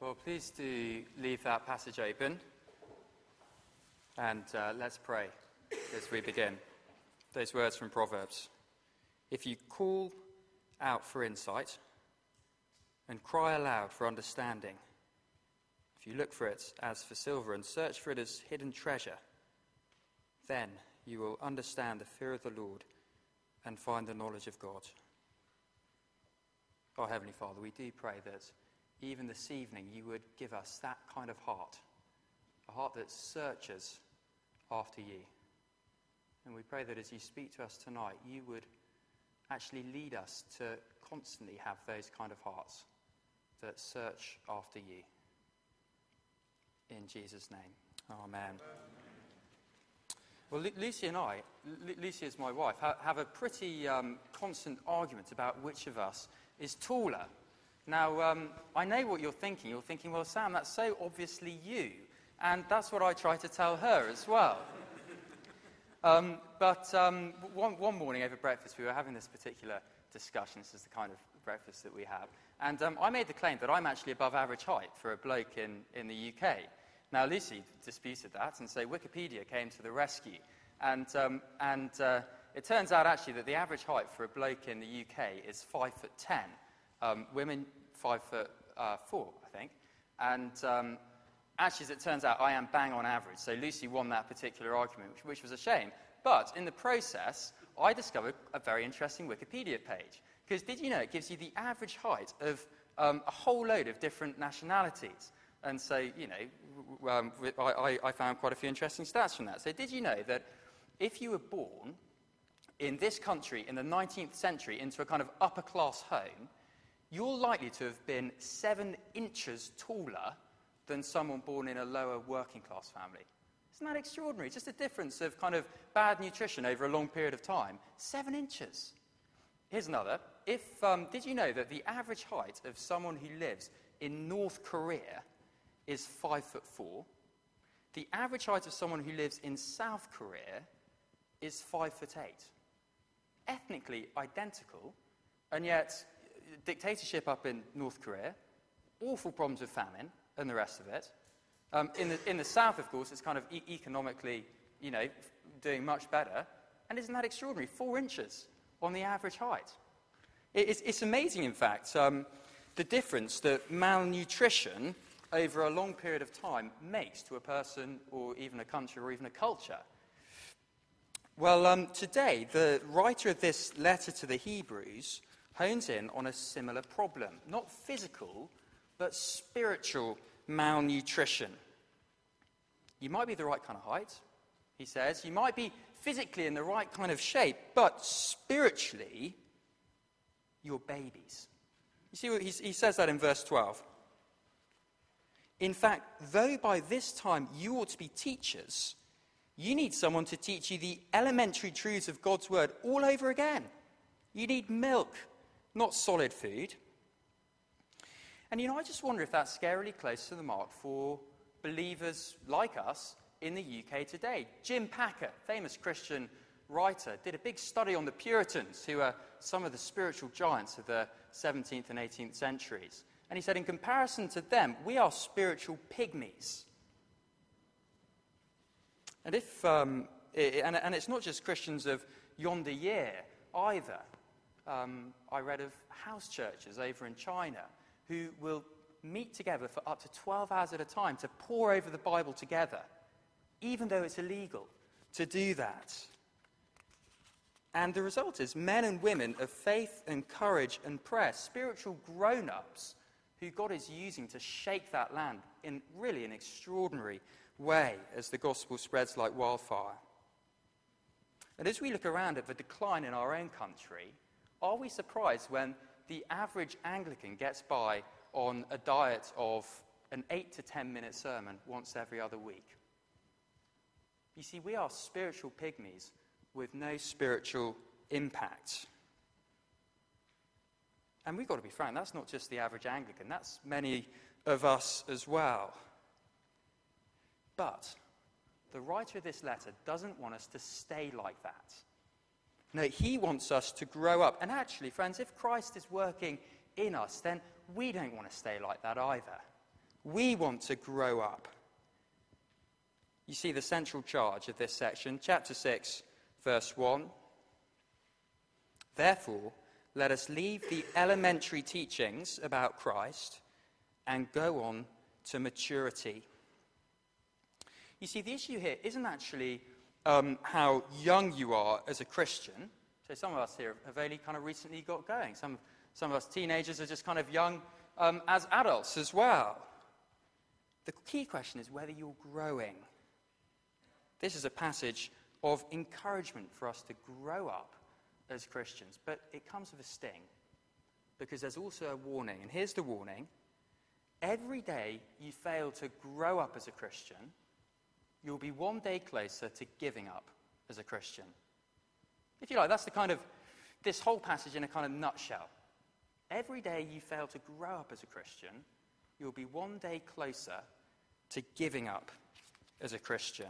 Well, please do leave that passage open, and let's pray as we begin. Those words from Proverbs. If you call out for insight and cry aloud for understanding, if you look for it as for silver and search for it as hidden treasure, then you will understand the fear of the Lord and find the knowledge of God. Our Heavenly Father, we do pray that even this evening you would give us that kind of heart, a heart that searches after you. And we pray that as you speak to us tonight, you would actually lead us to constantly have those kind of hearts that search after you. In Jesus' name, amen. Well, Lucy and I, Lucy is my wife, have a pretty constant argument about which of us is taller. Now, I know what you're thinking. You're thinking, well, Sam, that's so obviously you. And that's what I try to tell her as well. But one morning over breakfast, we were having this particular discussion. This is the kind of breakfast that we have. And I made the claim that I'm actually above average height for a bloke in the UK. Now, Lucy disputed that, and so Wikipedia came to the rescue. And it turns out, actually, that the average height for a bloke in the UK is 5'10". Women, 5'4", I think. And actually, as it turns out, I am bang on average. So Lucy won that particular argument, which was a shame. But in the process, I discovered a very interesting Wikipedia page. Because did you know it gives you the average height of a whole load of different nationalities? And so, you know, I found quite a few interesting stats from that. So did you know that if you were born in this country in the 19th century into a kind of upper-class home, you're likely to have been 7 inches taller than someone born in a lower working-class family? Isn't that extraordinary? Just a difference of kind of bad nutrition over a long period of time. 7 inches. Here's another. Did you know that the average height of someone who lives in North Korea is 5'4"? The average height of someone who lives in South Korea is 5'8". Ethnically identical, and yet dictatorship up in North Korea, awful problems with famine and the rest of it. In the South, of course, it's kind of economically, you know, doing much better. And isn't that extraordinary? 4 inches on the average height. It's amazing, in fact, the difference that malnutrition over a long period of time makes to a person or even a country or even a culture. Well, today, the writer of this letter to the Hebrews hones in on a similar problem. Not physical, but spiritual malnutrition. You might be the right kind of height, he says. You might be physically in the right kind of shape, but spiritually, you're babies. You see what he says that in verse 12. In fact, though by this time you ought to be teachers, you need someone to teach you the elementary truths of God's word all over again. You need milk, not solid food. And, you know, I just wonder if that's scarily close to the mark for believers like us in the UK today. Jim Packer, famous Christian writer, did a big study on the Puritans, who are some of the spiritual giants of the 17th and 18th centuries. And he said, in comparison to them, we are spiritual pygmies. And it's not just Christians of yonder year either. I read of house churches over in China who will meet together for up to 12 hours at a time to pore over the Bible together, even though it's illegal to do that. And the result is men and women of faith and courage and prayer, spiritual grown-ups who God is using to shake that land in really an extraordinary way as the gospel spreads like wildfire. And as we look around at the decline in our own country, are we surprised when the average Anglican gets by on a diet of an 8 to 10 minute sermon once every other week? You see, we are spiritual pygmies with no spiritual impact. And we've got to be frank, that's not just the average Anglican, that's many of us as well. But the writer of this letter doesn't want us to stay like that. No, he wants us to grow up. And actually, friends, if Christ is working in us, then we don't want to stay like that either. We want to grow up. You see the central charge of this section, chapter 6, verse 1. Therefore, let us leave the elementary teachings about Christ and go on to maturity. You see, the issue here isn't actually how young you are as a Christian. So some of us here have only kind of recently got going. Some of us teenagers are just kind of young as adults as well. The key question is whether you're growing. This is a passage of encouragement for us to grow up as Christians, but it comes with a sting, because there's also a warning. And here's the warning. Every day you fail to grow up as a Christian, you'll be one day closer to giving up as a Christian. If you like, that's the kind of, this whole passage in a kind of nutshell. Every day you fail to grow up as a Christian, you'll be one day closer to giving up as a Christian.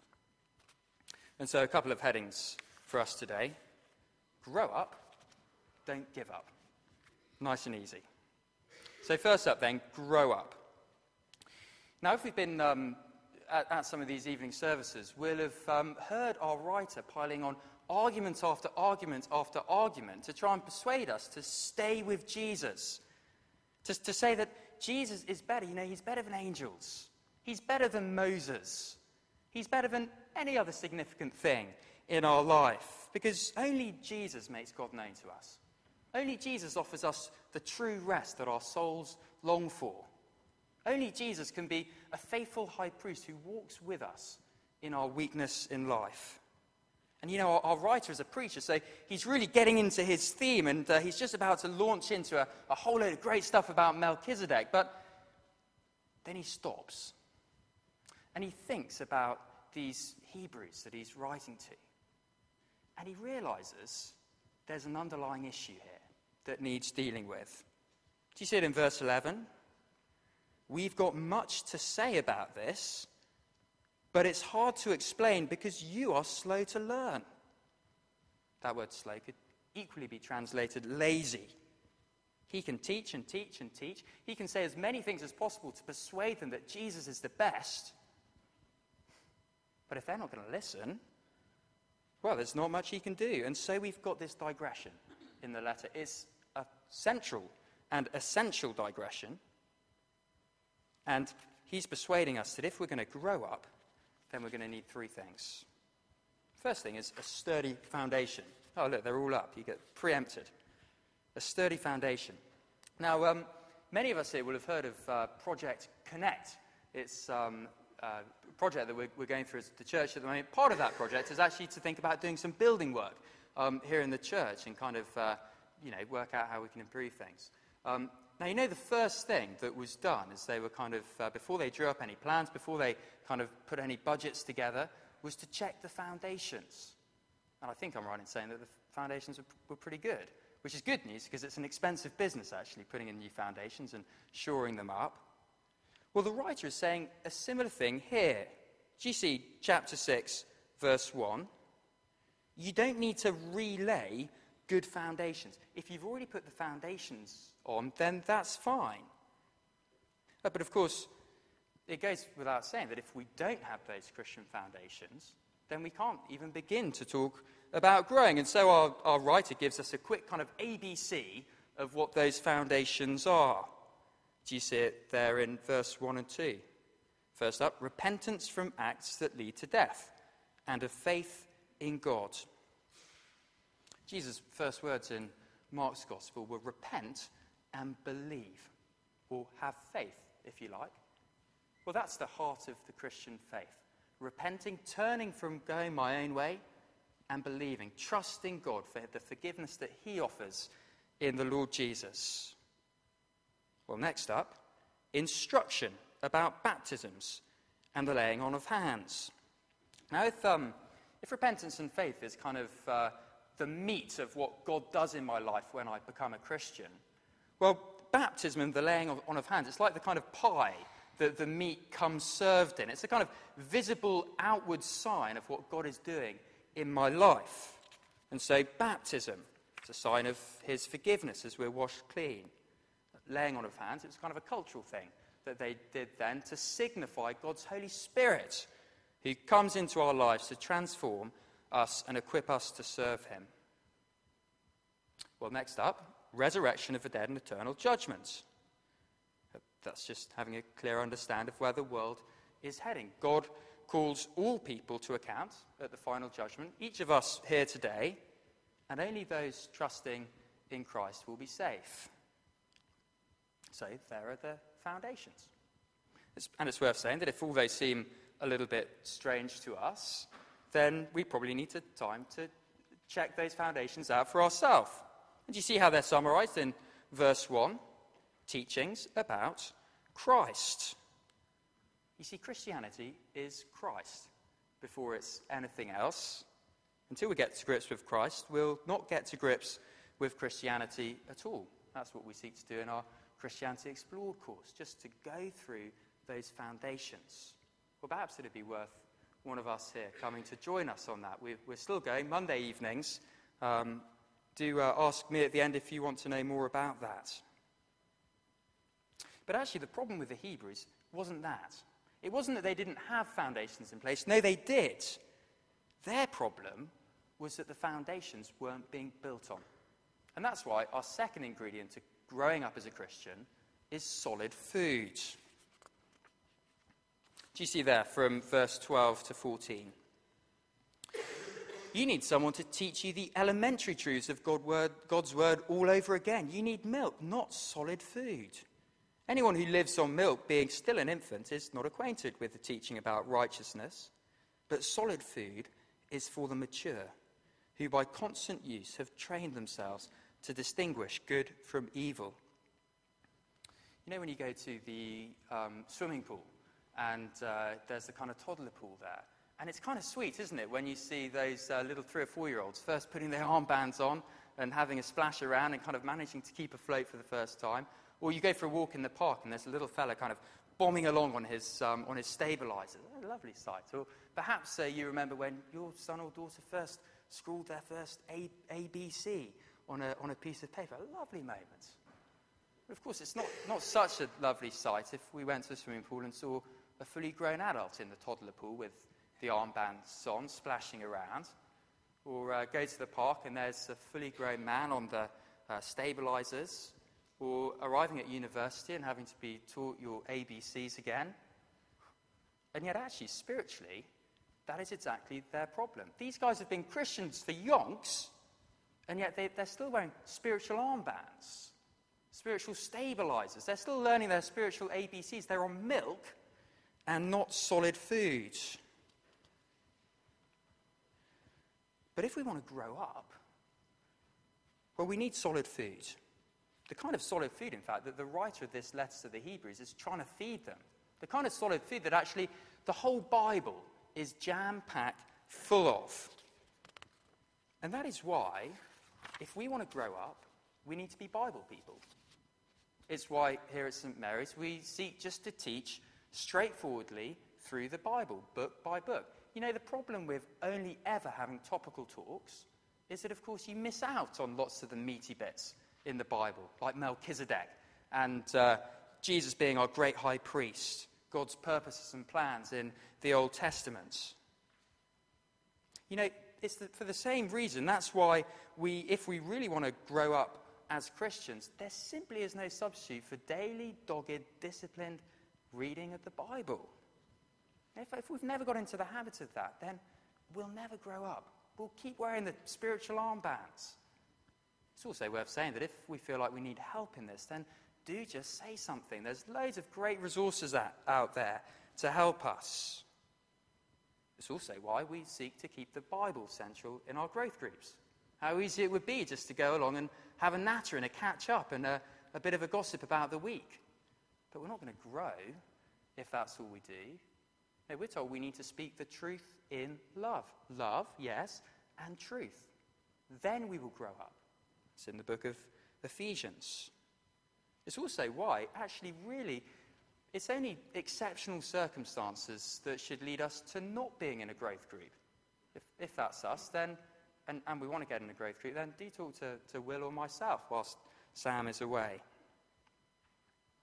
And so a couple of headings for us today. Grow up, don't give up. Nice and easy. So first up then, grow up. Now if we've been at some of these evening services, we'll have heard our writer piling on argument after argument after argument to try and persuade us to stay with Jesus. To say that Jesus is better. You know, he's better than angels. He's better than Moses. He's better than any other significant thing in our life. Because only Jesus makes God known to us. Only Jesus offers us the true rest that our souls long for. Only Jesus can be a faithful high priest who walks with us in our weakness in life. And you know, our writer is a preacher, so he's really getting into his theme, and he's just about to launch into a whole load of great stuff about Melchizedek. But then he stops. And he thinks about these Hebrews that he's writing to. And he realizes there's an underlying issue here that needs dealing with. Do you see it in verse 11? We've got much to say about this, but it's hard to explain because you are slow to learn. That word slow could equally be translated lazy. He can teach and teach and teach. He can say as many things as possible to persuade them that Jesus is the best. But if they're not going to listen, well, there's not much he can do. And so we've got this digression in the letter. It's a central and essential digression. And he's persuading us that if we're going to grow up, then we're going to need three things. First thing is a sturdy foundation. Oh, look, they're all up. You get preempted. A sturdy foundation. Now, many of us here will have heard of Project Connect. It's a project that we're going through as the church at the moment. Part of that project is actually to think about doing some building work here in the church and kind of, work out how we can improve things. Now, you know, the first thing that was done is they were kind of, before they drew up any plans, before they kind of put any budgets together, was to check the foundations. And I think I'm right in saying that the foundations were pretty good, which is good news because it's an expensive business, actually, putting in new foundations and shoring them up. Well, the writer is saying a similar thing here. Do you see chapter 6, verse 1? You don't need to relay good foundations. If you've already put the foundations on, then that's fine. But of course, it goes without saying that if we don't have those Christian foundations, then we can't even begin to talk about growing. And so our writer gives us a quick kind of ABC of what those foundations are. Do you see it there in verse 1 and 2? First up, repentance from acts that lead to death, and a faith in God. Jesus' first words in Mark's Gospel were repent and believe, or have faith, if you like. Well, that's the heart of the Christian faith. Repenting, turning from going my own way, and believing, trusting God for the forgiveness that he offers in the Lord Jesus. Well, next up, instruction about baptisms and the laying on of hands. Now, if repentance and faith is kind of the meat of what God does in my life when I become a Christian, well, baptism and the laying on of hands, it's like the kind of pie that the meat comes served in. It's a kind of visible outward sign of what God is doing in my life. And so baptism is a sign of his forgiveness as we're washed clean. Laying on of hands, it's kind of a cultural thing that they did then to signify God's Holy Spirit, who comes into our lives to transform us and equip us to serve him. Well, next up, resurrection of the dead and eternal judgment. That's just having a clear understanding of where the world is heading. God calls all people to account at the final judgment, each of us here today, and only those trusting in Christ will be safe. So there are the foundations. And it's worth saying that if all those seem a little bit strange to us, then we probably need time to check those foundations out for ourselves. And you see how they're summarized in verse 1, teachings about Christ. You see, Christianity is Christ before it's anything else. Until we get to grips with Christ, we'll not get to grips with Christianity at all. That's what we seek to do in our Christianity Explored course, just to go through those foundations. Well, perhaps it'd be worth one of us here coming to join us on that. We're still going Monday evenings. Do ask me at the end if you want to know more about that. But actually, the problem with the Hebrews wasn't that. It wasn't that they didn't have foundations in place. No, they did. Their problem was that the foundations weren't being built on. And that's why our second ingredient to growing up as a Christian is solid food. Do you see there from verse 12 to 14? You need someone to teach you the elementary truths of God's word all over again. You need milk, not solid food. Anyone who lives on milk, being still an infant, is not acquainted with the teaching about righteousness. But solid food is for the mature, who by constant use have trained themselves to distinguish good from evil. You know when you go to the swimming pool and there's the kind of toddler pool there, and it's kind of sweet, isn't it, when you see those little 3 or 4-year-olds first putting their armbands on and having a splash around and kind of managing to keep afloat for the first time. Or you go for a walk in the park and there's a little fella kind of bombing along on his stabilizer. A lovely sight. Or perhaps you remember when your son or daughter first scrawled their first ABC on a piece of paper. A lovely moment. But of course, it's not such a lovely sight if we went to a swimming pool and saw a fully grown adult in the toddler pool with the armbands on, splashing around. Or go to the park and there's a fully grown man on the stabilizers. Or arriving at university and having to be taught your ABCs again. And yet actually, spiritually, that is exactly their problem. These guys have been Christians for yonks, and yet they're still wearing spiritual armbands, spiritual stabilizers. They're still learning their spiritual ABCs. They're on milk and not solid food. But if we want to grow up, well, we need solid food. The kind of solid food, in fact, that the writer of this letter to the Hebrews is trying to feed them. The kind of solid food that actually the whole Bible is jam-packed full of. And that is why, if we want to grow up, we need to be Bible people. It's why here at St. Mary's we seek just to teach straightforwardly through the Bible, book by book. You know, the problem with only ever having topical talks is that, of course, you miss out on lots of the meaty bits in the Bible, like Melchizedek and Jesus being our great high priest, God's purposes and plans in the Old Testament. You know, it's for the same reason. That's why if we really want to grow up as Christians, there simply is no substitute for daily, dogged, disciplined reading of the Bible. If we've never got into the habit of that, then we'll never grow up. We'll keep wearing the spiritual armbands. It's also worth saying that if we feel like we need help in this, then do just say something. There's loads of great resources out there to help us. It's also why we seek to keep the Bible central in our growth groups. How easy it would be just to go along and have a natter and a catch-up and a bit of a gossip about the week. But we're not going to grow if that's all we do. No, we're told we need to speak the truth in love. Love, yes, and truth. Then we will grow up. It's in the book of Ephesians. It's also why, actually, really, it's only exceptional circumstances that should lead us to not being in a growth group. If that's us, then, and we want to get in a growth group, then do talk to Will or myself whilst Sam is away.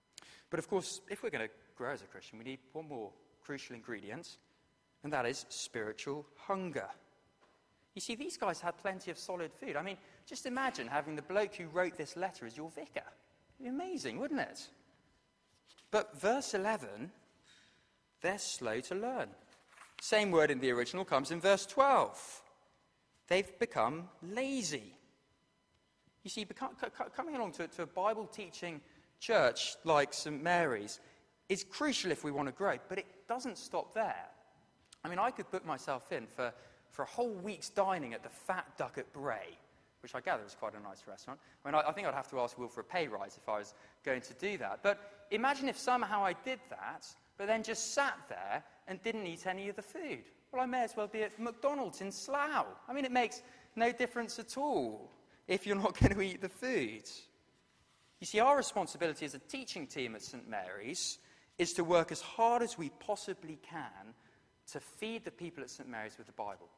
But of course, if we're going to grow as a Christian, we need one more crucial ingredient, and that is spiritual hunger. You see, these guys had plenty of solid food. I mean, just imagine having the bloke who wrote this letter as your vicar. It'd be amazing, wouldn't it? But verse 11, they're slow to learn. Same word in the original comes in verse 12. They've become lazy. You see, coming along to a Bible-teaching church like St. Mary's is crucial if we want to grow, but it doesn't stop there. I mean, I could book myself in for a whole week's dining at the Fat Duck at Bray, which I gather is quite a nice restaurant. I mean, I think I'd have to ask Will for a pay rise if I was going to do that. But imagine if somehow I did that, but then just sat there and didn't eat any of the food. Well, I may as well be at McDonald's in Slough. I mean, it makes no difference at all if you're not going to eat the food. You see, our responsibility as a teaching team at St. Mary's is to work as hard as we possibly can to feed the people at St. Mary's with the Bible.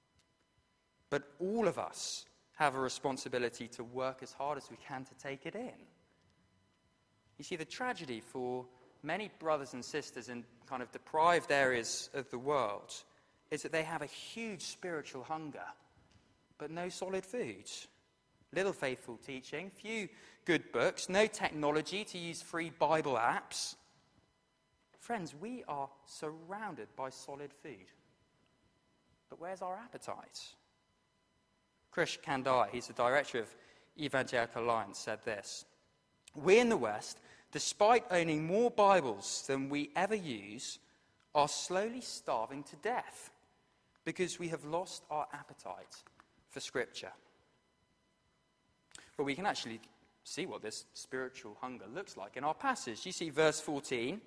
But all of us have a responsibility to work as hard as we can to take it in. You see, the tragedy for many brothers and sisters in kind of deprived areas of the world is that they have a huge spiritual hunger, but no solid food. Little faithful teaching, few good books, no technology to use free Bible apps. Friends, we are surrounded by solid food. But where's our appetite? Krish Kandai, he's the director of Evangelical Alliance, said this: "We in the West, despite owning more Bibles than we ever use, are slowly starving to death because we have lost our appetite for Scripture." Well, we can actually see what this spiritual hunger looks like in our passage. You see verse 14.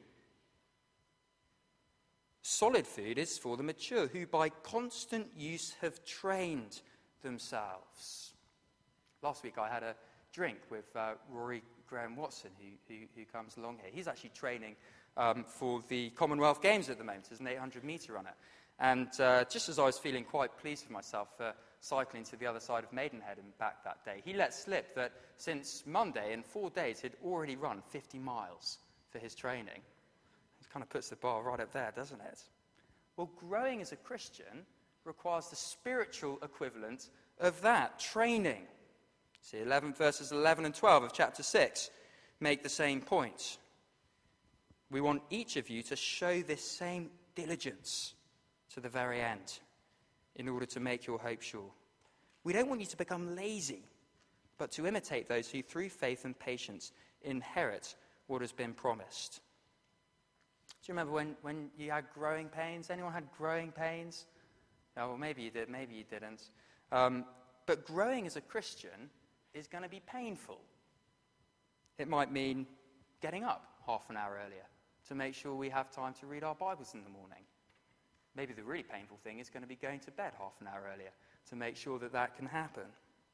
Solid food is for the mature, who by constant use have trained themselves. Last week I had a drink with Rory Graham Watson, who comes along here. He's actually training for the Commonwealth Games at the moment as an 800-metre runner. And just as I was feeling quite pleased with myself for cycling to the other side of Maidenhead and back that day, he let slip that since Monday, in 4 days, he'd already run 50 miles for his training. It kind of puts the bar right up there, doesn't it? Well, growing as a Christian requires the spiritual equivalent of that, training. See, verses 11 and 12 of chapter 6 make the same point. We want each of you to show this same diligence to the very end in order to make your hope sure. We don't want you to become lazy, but to imitate those who through faith and patience inherit what has been promised. Do you remember when you had growing pains? Anyone had growing pains? Oh, well, maybe you did, maybe you didn't. But growing as a Christian is going to be painful. It might mean getting up half an hour earlier to make sure we have time to read our Bibles in the morning. Maybe the really painful thing is going to be going to bed half an hour earlier to make sure that that can happen.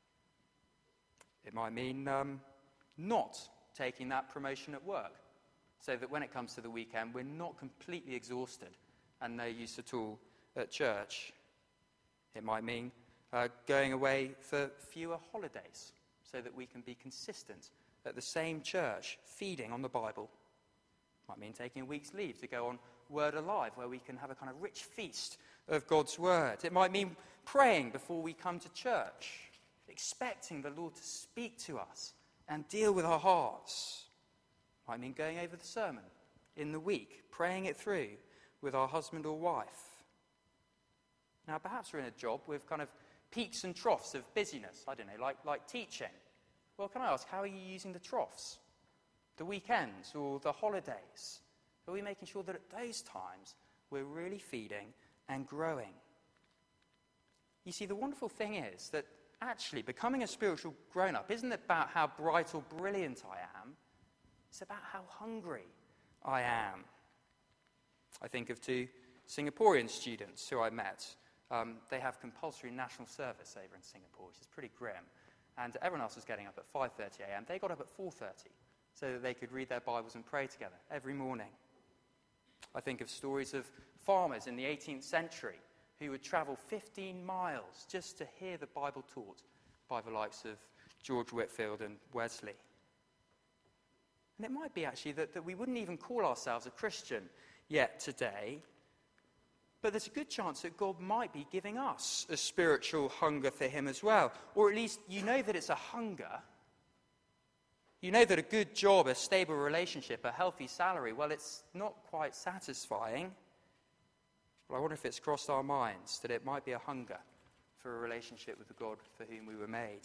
It might mean not taking that promotion at work, so that when it comes to the weekend, we're not completely exhausted and no use at all at church. It might mean going away for fewer holidays so that we can be consistent at the same church, feeding on the Bible. It might mean taking a week's leave to go on Word Alive, where we can have a kind of rich feast of God's Word. It might mean praying before we come to church, expecting the Lord to speak to us and deal with our hearts. It might mean going over the sermon in the week, praying it through with our husband or wife. Now, perhaps we're in a job with kind of peaks and troughs of busyness, I don't know, like teaching. Well, can I ask, how are you using the troughs? The weekends or the holidays? Are we making sure that at those times we're really feeding and growing? You see, the wonderful thing is that actually becoming a spiritual grown-up isn't about how bright or brilliant I am. It's about how hungry I am. I think of 2 Singaporean students who I met. They have compulsory national service over in Singapore, which is pretty grim. And everyone else was getting up at 5:30 a.m. They got up at 4:30 so that they could read their Bibles and pray together every morning. I think of stories of farmers in the 18th century who would travel 15 miles just to hear the Bible taught by the likes of George Whitefield and Wesley. And it might be actually that we wouldn't even call ourselves a Christian yet today. But there's a good chance that God might be giving us a spiritual hunger for him as well. Or at least you know that it's a hunger. You know that a good job, a stable relationship, a healthy salary, well, it's not quite satisfying. But I wonder if it's crossed our minds that it might be a hunger for a relationship with the God for whom we were made.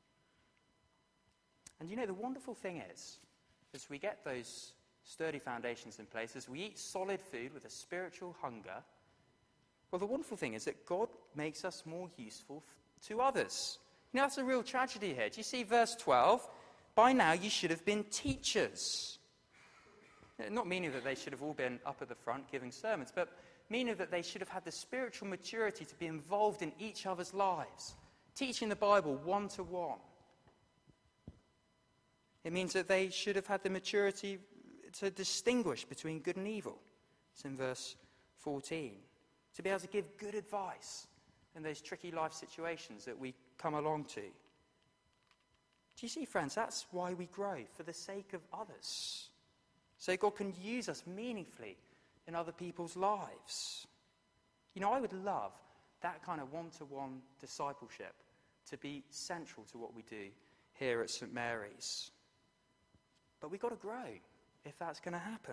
And you know, the wonderful thing is, as we get those sturdy foundations in place, as we eat solid food with a spiritual hunger, well, the wonderful thing is that God makes us more useful to others. You know, that's a real tragedy here. Do you see verse 12? By now you should have been teachers. Not meaning that they should have all been up at the front giving sermons, but meaning that they should have had the spiritual maturity to be involved in each other's lives, teaching the Bible one-to-one. It means that they should have had the maturity to distinguish between good and evil. It's in verse 14. To be able to give good advice in those tricky life situations that we come along to. Do you see, friends, that's why we grow, for the sake of others. So God can use us meaningfully in other people's lives. You know, I would love that kind of one-to-one discipleship to be central to what we do here at St. Mary's. But we've got to grow if that's going to happen.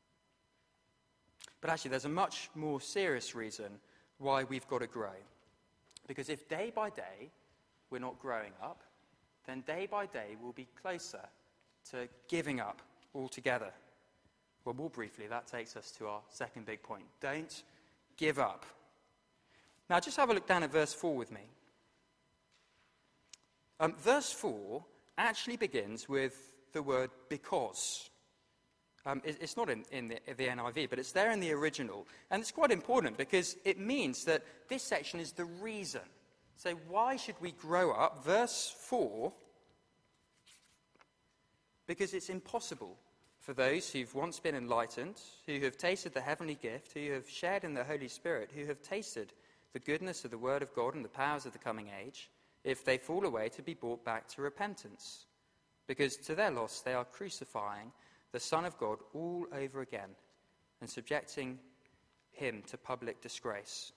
But actually, there's a much more serious reason why we've got to grow. Because if day by day we're not growing up, then day by day we'll be closer to giving up altogether. Well, more briefly, that takes us to our second big point. Don't give up. Now, just have a look down at verse 4 with me. Verse 4 actually begins with the word because. It's not in the NIV, but it's there in the original. And it's quite important because it means that this section is the reason. So why should we grow up? Verse 4, because it's impossible for those who've once been enlightened, who have tasted the heavenly gift, who have shared in the Holy Spirit, who have tasted the goodness of the Word of God and the powers of the coming age, if they fall away, to be brought back to repentance. Because to their loss they are crucifying the Son of God all over again and subjecting him to public disgrace.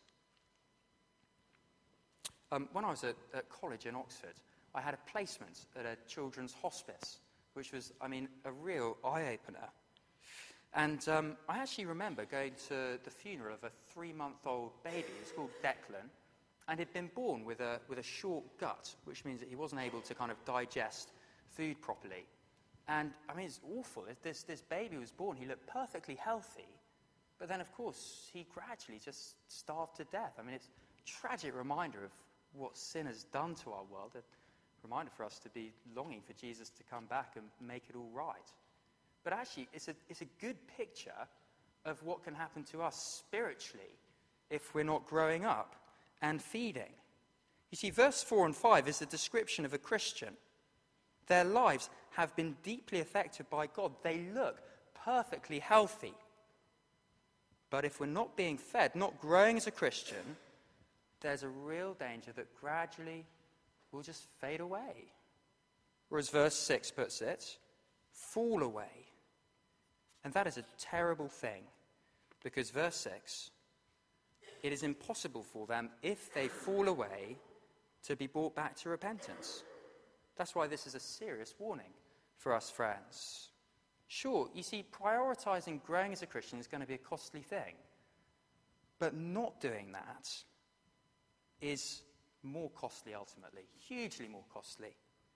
When I was at college in Oxford, I had a placement at a children's hospice, which was, a real eye-opener. And I actually remember going to the funeral of a 3-month-old baby. It was called Declan, and he'd been born with a short gut, which means that he wasn't able to kind of digest food properly. And, it's awful. This baby was born, he looked perfectly healthy, but then, of course, he gradually just starved to death. It's a tragic reminder of what sin has done to our world, a reminder for us to be longing for Jesus to come back and make it all right. But actually, it's a good picture of what can happen to us spiritually if we're not growing up and feeding. You see, verse 4 and 5 is a description of a Christian. Their lives have been deeply affected by God. They look perfectly healthy. But if we're not being fed, not growing as a Christian, there's a real danger that gradually we'll just fade away. Or as verse 6 puts it, fall away. And that is a terrible thing, because verse 6, it is impossible for them, if they fall away, to be brought back to repentance. That's why this is a serious warning for us, friends. Sure, you see, prioritizing growing as a Christian is going to be a costly thing. But not doing that is more costly ultimately, hugely more costly.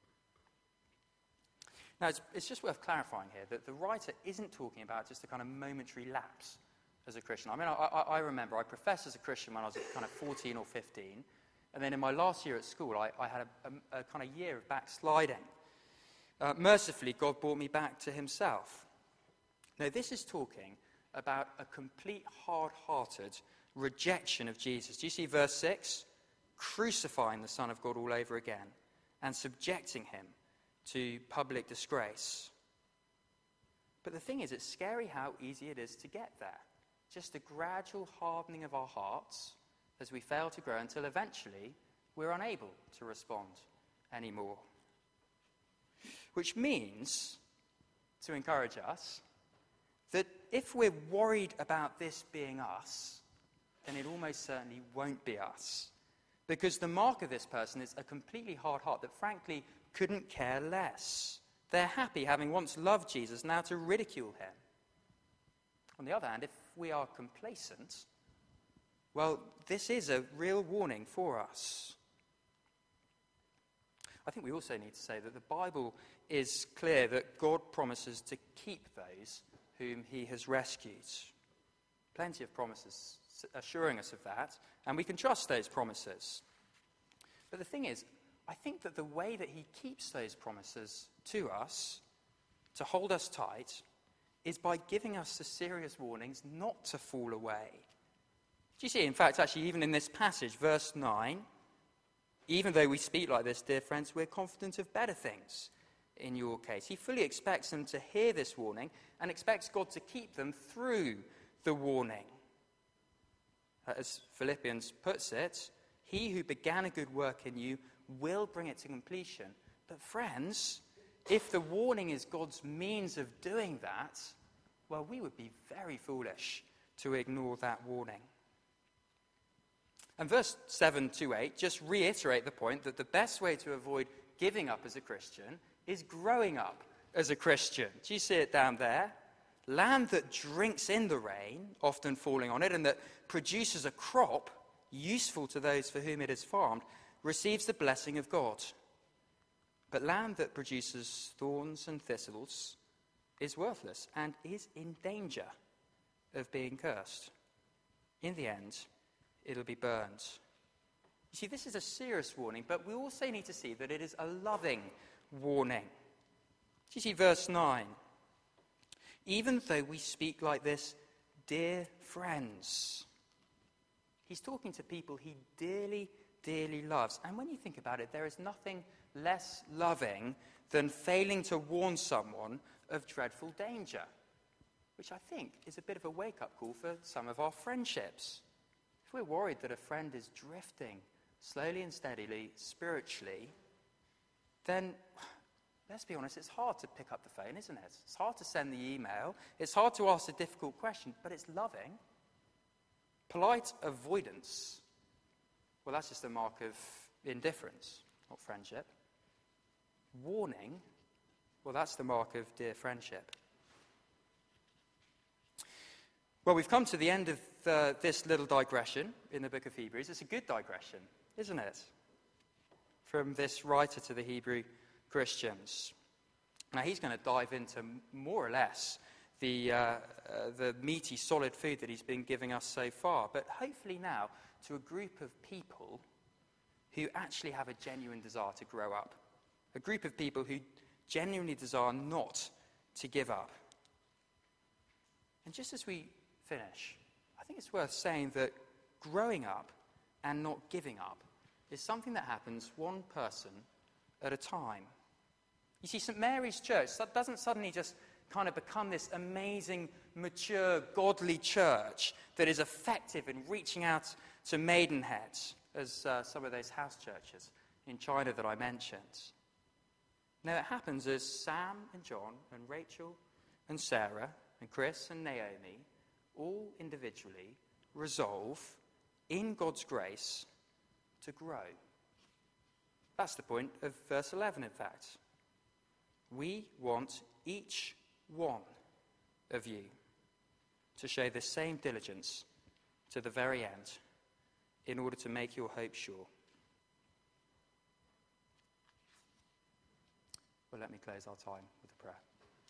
Now, it's just worth clarifying here that the writer isn't talking about just a kind of momentary lapse as a Christian. I remember I professed as a Christian when I was kind of 14 or 15. And then in my last year at school, I had a kind of year of backsliding. Mercifully, God brought me back to himself. Now, this is talking about a complete hard-hearted rejection of Jesus. Do you see verse 6? Crucifying the Son of God all over again and subjecting him to public disgrace. But the thing is, it's scary how easy it is to get there. Just a gradual hardening of our hearts as we fail to grow until eventually we're unable to respond anymore. Which means to encourage us that if we're worried about this being us, then it almost certainly won't be us. Because the mark of this person is a completely hard heart that frankly couldn't care less. They're happy, having once loved Jesus, now to ridicule him. On the other hand, if we are complacent, well, this is a real warning for us. I think we also need to say that the Bible is clear that God promises to keep those whom he has rescued. Plenty of promises assuring us of that, and we can trust those promises. But the thing is, I think that the way that he keeps those promises to us, to hold us tight, is by giving us the serious warnings not to fall away. Do you see, in fact, actually, even in this passage, verse 9, even though we speak like this, dear friends, we're confident of better things in your case. He fully expects them to hear this warning and expects God to keep them through the warning. As Philippians puts it, he who began a good work in you will bring it to completion. But friends, if the warning is God's means of doing that, well, we would be very foolish to ignore that warning. And verse 7 to 8 just reiterate the point that the best way to avoid giving up as a Christian is growing up as a Christian. Do you see it down there? Land that drinks in the rain, often falling on it, and that produces a crop useful to those for whom it is farmed, receives the blessing of God. But land that produces thorns and thistles is worthless and is in danger of being cursed. In the end, it'll be burned. You see, this is a serious warning, but we also need to see that it is a loving warning. Do you see verse 9? Even though we speak like this, dear friends. He's talking to people he dearly, dearly loves. And when you think about it, there is nothing less loving than failing to warn someone of dreadful danger, which I think is a bit of a wake-up call for some of our friendships. If we're worried that a friend is drifting slowly and steadily, spiritually, then let's be honest, it's hard to pick up the phone, isn't it? It's hard to send the email. It's hard to ask a difficult question, but it's loving. Polite avoidance, well, that's just a mark of indifference, not friendship. Warning, well, that's the mark of dear friendship. Well, we've come to the end of this little digression in the book of Hebrews. It's a good digression, isn't it? From this writer to the Hebrew Christians. Now, he's going to dive into more or less the meaty, solid food that he's been giving us so far, but hopefully now to a group of people who actually have a genuine desire to grow up, a group of people who genuinely desire not to give up. And just as we finish, I think it's worth saying that growing up and not giving up is something that happens one person at a time. You see, St. Mary's Church doesn't suddenly just kind of become this amazing, mature, godly church that is effective in reaching out to Maidenhead, as some of those house churches in China that I mentioned. No, it happens as Sam and John and Rachel and Sarah and Chris and Naomi all individually resolve, in God's grace, to grow. That's the point of verse 11, in fact. We want each one of you to show the same diligence to the very end in order to make your hope sure. Well, let me close our time with a prayer.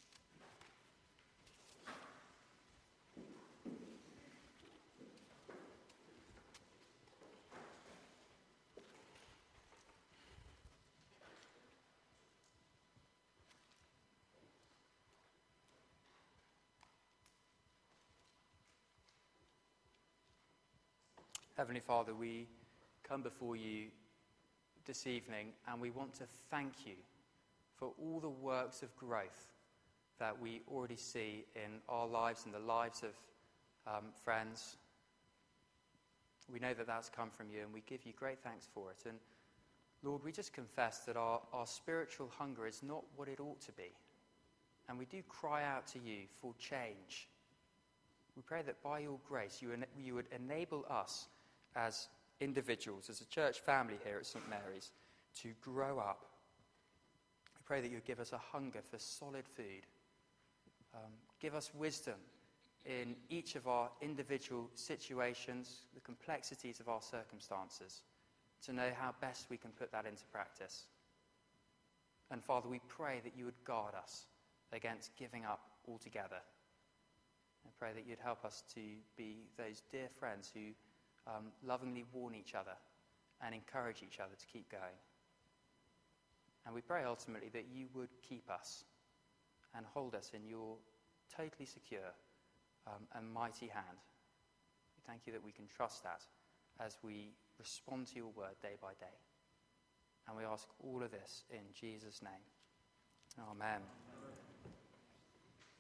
Heavenly Father, we come before you this evening and we want to thank you for all the works of growth that we already see in our lives and the lives of friends. We know that that's come from you and we give you great thanks for it. And Lord, we just confess that our spiritual hunger is not what it ought to be. And we do cry out to you for change. We pray that by your grace you would enable us as individuals, as a church family here at St. Mary's, to grow up. We pray that you would give us a hunger for solid food. Give us wisdom in each of our individual situations, the complexities of our circumstances, to know how best we can put that into practice. And Father, we pray that you would guard us against giving up altogether. I pray that you'd help us to be those dear friends who lovingly warn each other and encourage each other to keep going. And we pray ultimately that you would keep us and hold us in your totally secure and mighty hand. We thank you that we can trust that as we respond to your word day by day. And we ask all of this in Jesus' name. Amen.